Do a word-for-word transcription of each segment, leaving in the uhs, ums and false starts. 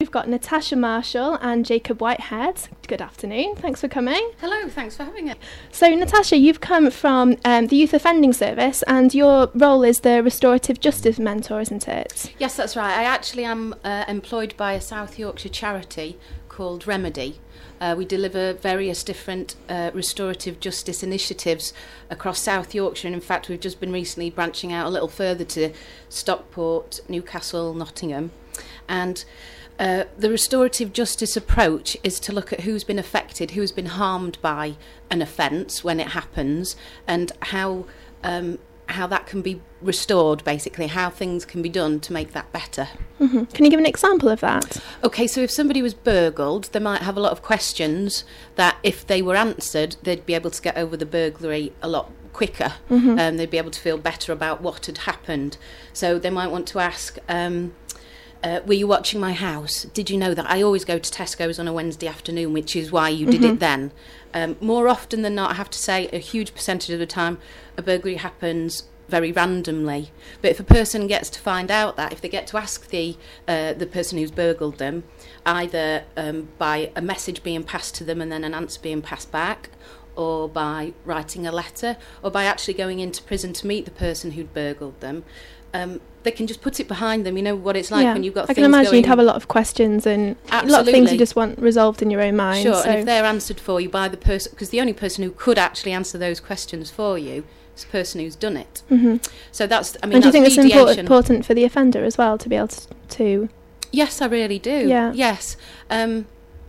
we've got Natasha Marshall and Jacob Whitehead. Good afternoon. Thanks for coming. Hello, thanks for having us. So, Natasha, you've come from um, the Youth Offending Service, and your role is the Restorative Justice Mentor, isn't it? Yes, that's right. I actually am uh, employed by a South Yorkshire charity called Remedy. Uh, we deliver various different uh, restorative justice initiatives across South Yorkshire, and in fact we've just been recently branching out a little further to Stockport, Newcastle, Nottingham. And uh, the restorative justice approach is to look at who's been affected, who's been harmed by an offence when it happens, and how um, how that can be restored, basically, how things can be done to make that better. Mm-hmm. Can you give an example of that? Okay, so if somebody was burgled, they might have a lot of questions that if they were answered, they'd be able to get over the burglary a lot quicker. Mm-hmm. Um, they'd be able to feel better about what had happened. So they might want to ask, um, uh, were you watching my house? Did you know that I always go to Tesco's on a Wednesday afternoon, which is why you did mm-hmm. it then? Um, more often than not, I have to say, a huge percentage of the time, a burglary happens very randomly. But if a person gets to find out that, if they get to ask the uh, the person who's burgled them, either um, by a message being passed to them and then an answer being passed back, or by writing a letter, or by actually going into prison to meet the person who'd burgled them, um, they can just put it behind them. You know what it's like yeah. when you've got I things can imagine going... you'd have a lot of questions and Absolutely. a lot of things you just want resolved in your own mind. Sure, so. and if they're answered for you by the person, because the only person who could actually answer those questions for you is the person who's done it. Mm-hmm. So that's, I mean, and do you think that's it's import- mediation. important for the offender as well to be able to... to Yes, I really do. Yeah. Yes. Um,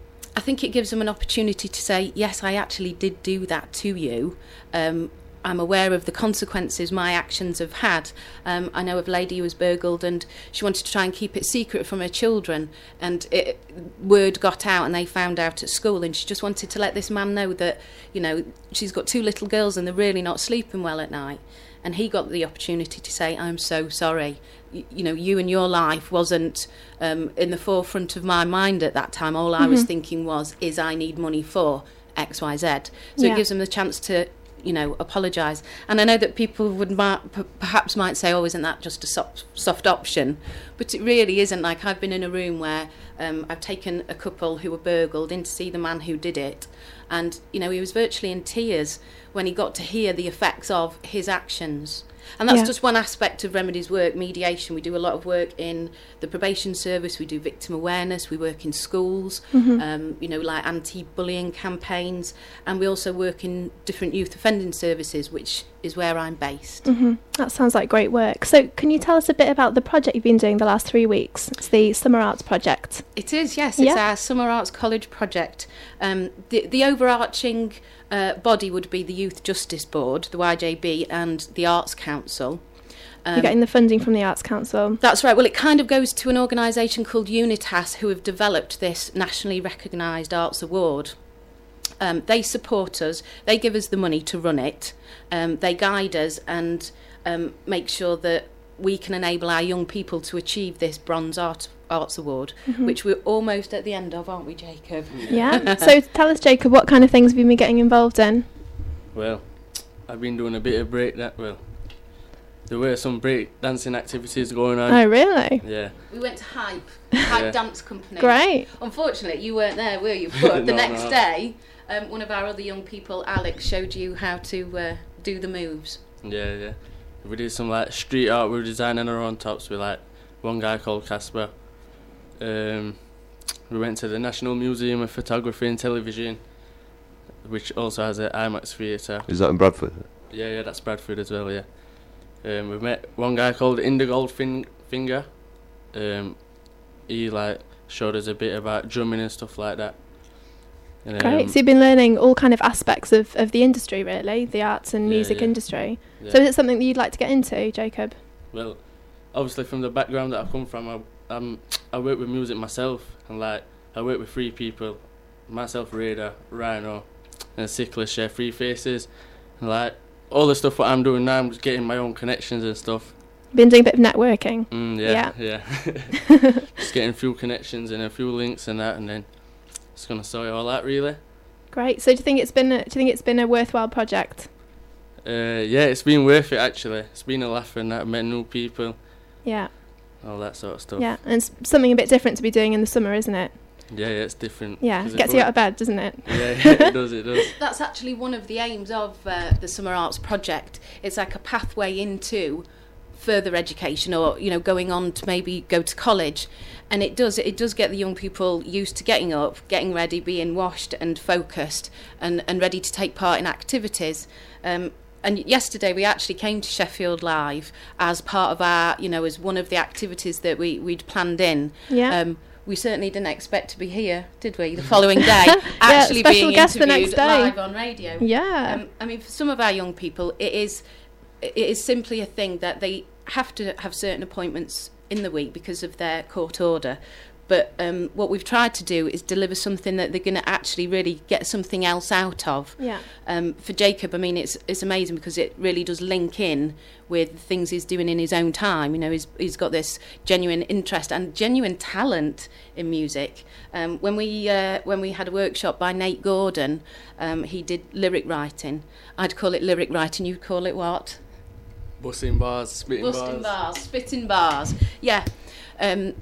I think it gives them an opportunity to say, yes, I actually did do that to you. Um, I'm aware of the consequences my actions have had. Um, I know of a lady who was burgled and she wanted to try and keep it secret from her children, and it, word got out and they found out at school, and she just wanted to let this man know that, you know, she's got two little girls and they're really not sleeping well at night. And he got the opportunity to say, I'm so sorry. You, you know, you and your life wasn't um, in the forefront of my mind at that time. All I mm-hmm. was thinking was, is I need money for X, Y, Z. So yeah. it gives them the chance to, you know, apologise. And I know that people would ma- p- perhaps might say, oh, isn't that just a soft, soft option? But it really isn't. Like, I've been in a room where um, I've taken a couple who were burgled in to see the man who did it. And, you know, he was virtually in tears when he got to hear the effects of his actions. And that's yeah. just one aspect of Remedy's work, mediation. We do a lot of work in the probation service, we do victim awareness, we work in schools, mm-hmm. um, you know, like anti-bullying campaigns, and we also work in different youth offending services, which is where I'm based. Mm-hmm. That sounds like great work. So can you tell us a bit about the project you've been doing the last three weeks? It's the Summer Arts Project. It is, yes. It's yeah. our Summer Arts College project. Um, the, the overarching uh, body would be the Youth Justice Board, the Y J B, and the Arts Council. Um, You're getting the funding from the Arts Council. That's right. Well, it kind of goes to an organisation called Unitas, who have developed this nationally recognised arts award. Um, they support us, they give us the money to run it, um, they guide us and um, make sure that we can enable our young people to achieve this Bronze Art, Arts Award, mm-hmm. which we're almost at the end of, aren't we, Jacob? Yeah. So tell us, Jacob, what kind of things have you been getting involved in? Well, I've been doing a bit of break that well. There were some break dancing activities going on. Oh, really? Yeah. We went to Hype, Hype Yeah. Dance Company. Great. Unfortunately, you weren't there, were you? But the No, next no. day, um, one of our other young people, Alex, showed you how to uh, do the moves. Yeah, yeah. We did some like street art. We were designing our own tops with like one guy called Casper. Um, we went to the National Museum of Photography and Television, which also has an IMAX theatre. Is that in Bradford? Yeah, yeah, that's Bradford as well. Yeah. Um, we met one guy called Indergold fin- Finger. Um, he like showed us a bit about drumming and stuff like that. And, Great. um, So you've been learning all kind of aspects of, of the industry, really, the arts and Yeah, music yeah. industry. yeah. So is it something that you'd like to get into, Jacob? Well, obviously from the background that I come from, I um I work with music myself, and like I work with three people, myself, Raider, Rhino, and Sicklish, share three faces, and like all the stuff what I'm doing now, I'm just getting my own connections and stuff. Been doing a bit of networking. Mm, yeah, yeah. Just getting a few connections and a few links and that, and then just gonna sort it all out really. Great. So do you think it's been a, do you think it's been a worthwhile project? Uh, yeah, it's been worth it actually. It's been a laugh and that. I've met new people. Yeah. all that sort of stuff. Yeah, and it's something a bit different to be doing in the summer, isn't it? Yeah, yeah, it's different. Yeah, 'Cause gets if you we- out of bed, doesn't it? Yeah, yeah, it does, it does. That's actually one of the aims of uh, the Summer Arts Project. It's like a pathway into further education, or you know, going on to maybe go to college, and it does it does get the young people used to getting up, getting ready, being washed and focused, and and ready to take part in activities. Um, and yesterday we actually came to Sheffield Live as part of our, you know, as one of the activities that we we'd planned in. Yeah. Um, we certainly didn't expect to be here, did we? The following day, Yeah, actually special being guest the interviewed next day. live on radio. Yeah. Um, I mean, for some of our young people, it is it is simply a thing that they have to have certain appointments in the week because of their court order. But um, what we've tried to do is deliver something that they're going to actually really get something else out of. Yeah. Um, for Jacob, I mean, it's it's amazing because it really does link in with the things he's doing in his own time. You know, he's he's got this genuine interest and genuine talent in music. Um, when we uh, when we had a workshop by Nate Gordon, um, he did lyric writing. I'd call it lyric writing. You'd call it what? Busting bars, spitting Busting bars. bars, spitting bars. Yeah. Um,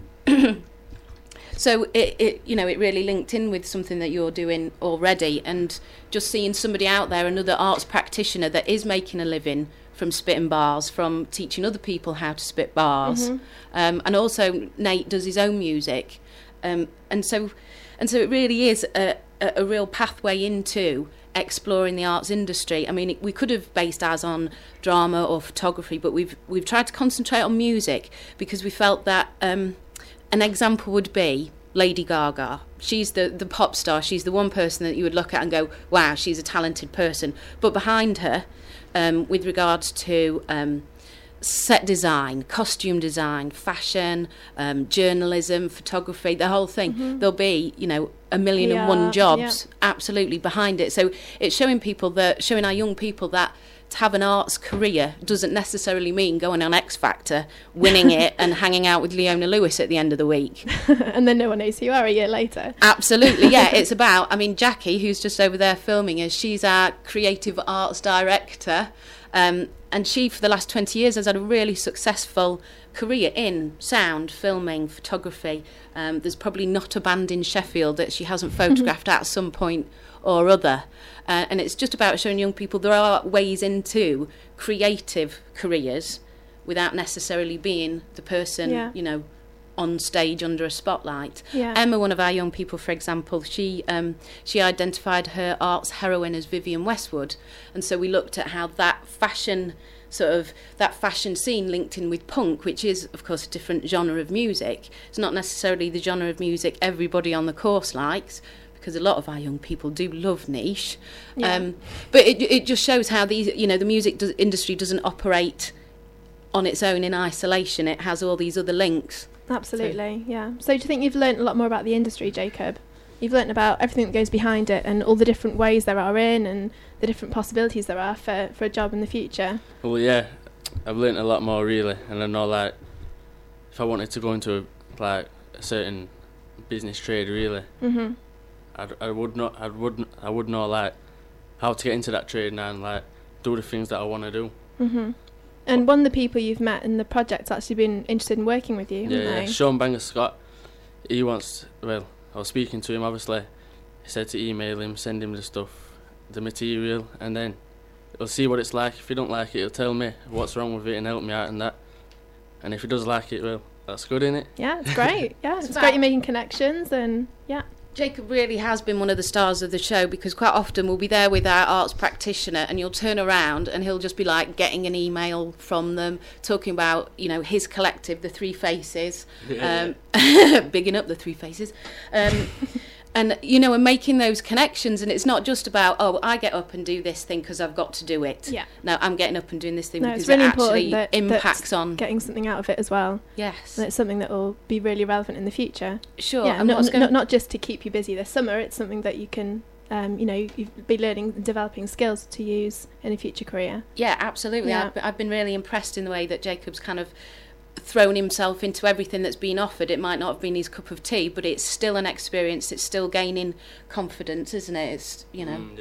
so it, it, you know, it really linked in with something that you're doing already, and just seeing somebody out there, another arts practitioner that is making a living from spitting bars, from teaching other people how to spit bars, Mhm. um, and also Nate does his own music, um, and so, and so it really is a, a, a real pathway into exploring the arts industry. I mean, it, we could have based ours on drama or photography, but we've we've tried to concentrate on music because we felt that um, an example would be Lady Gaga. She's the, the pop star. She's the one person that you would look at and go, wow, she's a talented person. But behind her, um, with regards to um, set design, costume design, fashion, um, journalism, photography, the whole thing, Mhm. there'll be, you know, a million and Yeah, one jobs absolutely behind it. So it's showing people that, showing our young people that to have an arts career doesn't necessarily mean going on X Factor, winning it and hanging out with Leona Lewis at the end of the week. And then no one knows who you are a year later. Absolutely, yeah. It's about, I mean, Jackie, who's just over there filming us, she's our creative arts director. Um, and she, for the last twenty years, has had a really successful career in sound, filming, photography. Um, there's probably not a band in Sheffield that she hasn't photographed at some point or other. Uh, and it's just about showing young people there are ways into creative careers without necessarily being the person, Yeah. you know, on stage under a spotlight. Yeah. Emma, one of our young people, for example, she um, she identified her arts heroine as Vivienne Westwood, and so we looked at how that fashion sort of that fashion scene linked in with punk, which is of course a different genre of music. It's not necessarily the genre of music everybody on the course likes, because a lot of our young people do love niche. Yeah. Um, but it it just shows how these, you know, the music do- industry doesn't operate on its own in isolation. It has all these other links. Absolutely, yeah. So do you think you've learnt a lot more about the industry, Jacob? You've learnt about everything that goes behind it and all the different ways there are in and the different possibilities there are for, for a job in the future. Well, yeah, I've learnt a lot more really, and I know like if I wanted to go into a, like a certain business trade really, Mhm. I'd, I would not, I would, I would know like how to get into that trade now and like do the things that I want to do. Mhm. And one of the people you've met in the project's actually been interested in working with you, haven't Yeah, yeah. they? Sean Banger Scott, he wants. Well, I was speaking to him. Obviously, he said to email him, send him the stuff, the material, and then he'll see what it's like. If he don't like it, he'll tell me what's wrong with it and help me out and that. And if he does like it, well, that's good, innit? Yeah, it's great. Yeah, it's, about- great you're making connections and yeah. Jacob really has been one of the stars of the show, because quite often we'll be there with our arts practitioner and you'll turn around and he'll just be like getting an email from them talking about, you know, his collective, the Three Faces, Yeah, um, bigging up the Three Faces, um, and, you know, and making those connections. And it's not just about, oh, I get up and do this thing because I've got to do it. Yeah. No, I'm getting up and doing this thing No, because it's really it important actually that, impacts that's on. getting something out of it as well. Yes, And it's something that will be really relevant in the future. sure. Yeah, and not, what's going not, not just to keep you busy this summer, it's something that you can, um, you know, you've be learning and developing skills to use in a future career. Yeah, absolutely. Yeah. I've, be- I've been really impressed in the way that Jacob's kind of thrown himself into everything that's been offered. It might not have been his cup of tea, but it's still an experience. It's still gaining confidence, isn't it? It's, you know. Mm, yeah.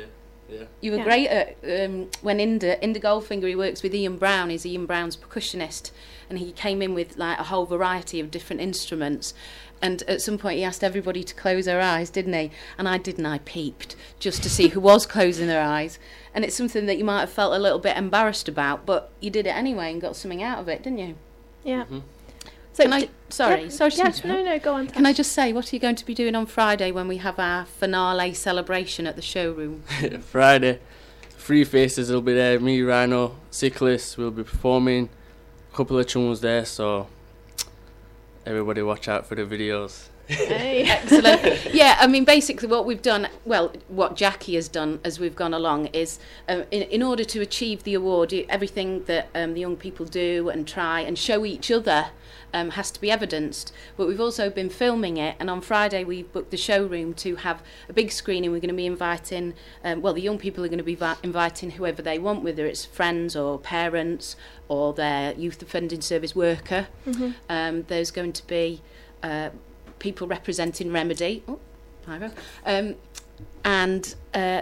Yeah. You were Yeah. great at um, when Inda, Inda Goldfinger, he works with Ian Brown, he's Ian Brown's percussionist, and he came in with like a whole variety of different instruments. And at some point he asked everybody to close their eyes, didn't he? And I didn't, I peeped, just to see who was closing their eyes. And it's something that you might have felt a little bit embarrassed about, but you did it anyway and got something out of it, didn't you? Yeah. Mm-hmm. So Can I, d- sorry, yeah, sorry to yes, interrupt. no, no, go on. Can I Tash. just say, what are you going to be doing on Friday when we have our finale celebration at the showroom? Friday, Three Faces will be there. Me, Rhino, Cyclist will be performing. A couple of tunes there, so everybody watch out for the videos. Hey. Excellent. Yeah, I mean, basically what we've done, well, what Jackie has done as we've gone along is, uh, in, in order to achieve the award, you- everything that um, the young people do and try and show each other um, has to be evidenced. But we've also been filming it, and on Friday we've booked the showroom to have a big screening. We're going to be inviting, um, well, the young people are going to be vi- inviting whoever they want, whether it's friends or parents or their youth offending service worker. Mhm. Um, there's going to be uh, people representing Remedy, oh, Pyro, um, and uh,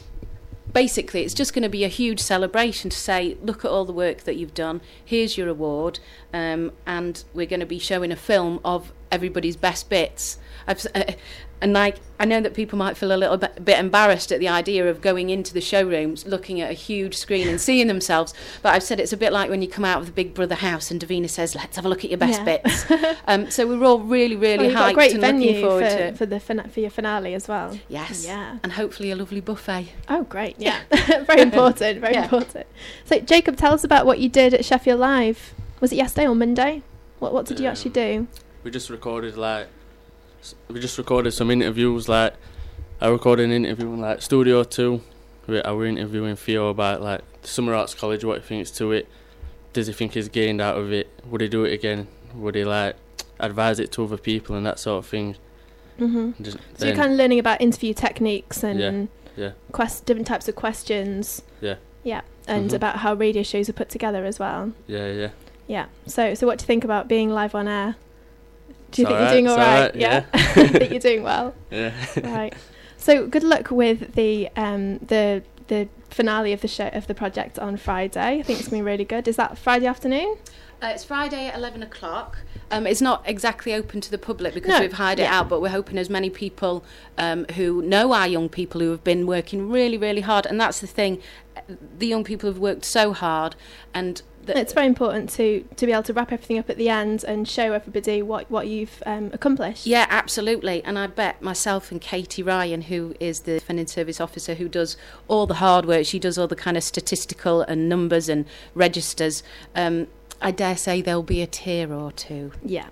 basically it's just going to be a huge celebration to say, look at all the work that you've done, here's your award, um, and we're going to be showing a film of everybody's best bits. I've, uh, and like, I know that people might feel a little bit, bit embarrassed at the idea of going into the showrooms, looking at a huge screen and seeing themselves, but I've said it's a bit like when you come out of the Big Brother house and Davina says, let's have a look at your best Yeah. bits. um, so we're all really, really Well, you've got a hyped great and venue looking forward for, to it. for the fina- for your finale as well. Yes. Yeah. And hopefully a lovely buffet. Oh, great. Yeah. Very important. Very Yeah. important. So, Jacob, tell us about what you did at Sheffield Live. Was it yesterday or Monday? What What did you Um, actually do? We just recorded like s- we just recorded some interviews. Like I recorded an interview in like Studio Two. We, I were interviewing Theo about like Summer Arts College, what he thinks to it. Does he think he's gained out of it? Would he do it again? Would he like advise it to other people and that sort of thing? hmm Just So you're then- kind of learning about interview techniques and Yeah, yeah. quest- different types of questions. Yeah. Yeah. And Mhm. about how radio shows are put together as well. yeah, yeah. Yeah. So, so what do you think about being live on air? Do you It's think you're alright, doing all it's right? alright, Yeah. yeah. I think you're doing well. Yeah. Right. So good luck with the um the the finale of the show of the project on Friday. I think it's going to be really good. Is that Friday afternoon? Uh, it's Friday at eleven o'clock. Um, it's not exactly open to the public because No, we've hired it yeah. out, but we're hoping as many people um, who know our young people who have been working really, really hard. And that's the thing, the young people have worked so hard, and the, It's very important to to be able to wrap everything up at the end and show everybody what what you've um, accomplished. yeah, absolutely. And I bet myself and Katie Ryan, who is the defending service officer who does all the hard work, she does all the kind of statistical and numbers and registers. Um, I dare say there'll be a tear or two. Yeah.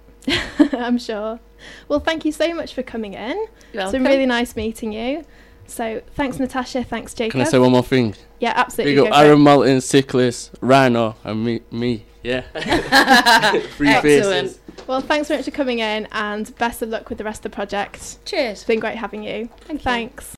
I'm sure. Well, thank you so much for coming in. You're It's welcome. been really nice meeting you. So thanks, Natasha. Thanks, Jacob. Can I say one more thing? Yeah, absolutely. We got go for it. Aaron Malton, Cyclist, Rhino, and me. Me, yeah. Three Excellent. faces. Well, thanks very much for coming in, and best of luck with the rest of the project. Cheers. It's been great having you. Thank you. Thanks.